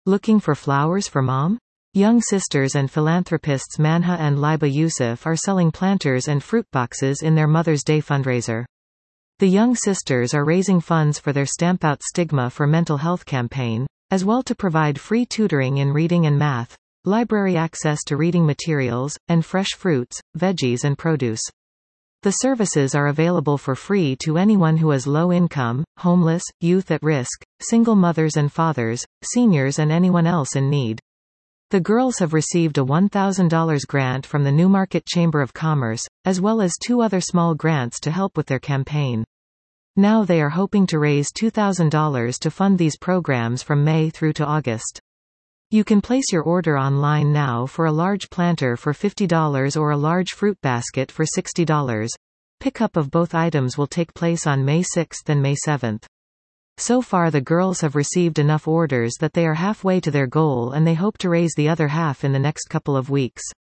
Looking for flowers for mom? Young sisters and philanthropists Manha and Liba Yusuf are selling planters and fruit boxes in their Mother's Day fundraiser. The young sisters are raising funds for their Stamp Out Stigma for Mental Health campaign, as well to provide free tutoring in reading and math, library access to reading materials, and fresh fruits, veggies and produce. The services are available for free to anyone who is low income, homeless, youth at risk, single mothers and fathers, seniors and anyone else in need. The girls have received a $1,000 grant from the Newmarket Chamber of Commerce, as well as 2 other small grants to help with their campaign. Now they are hoping to raise $2,000 to fund these programs from May through to August. You can place your order online now for a large planter for $50 or a large fruit basket for $60. Pickup of both items will take place on May 6 and May 7. So far the girls have received enough orders that they are halfway to their goal and they hope to raise the other half in the next couple of weeks.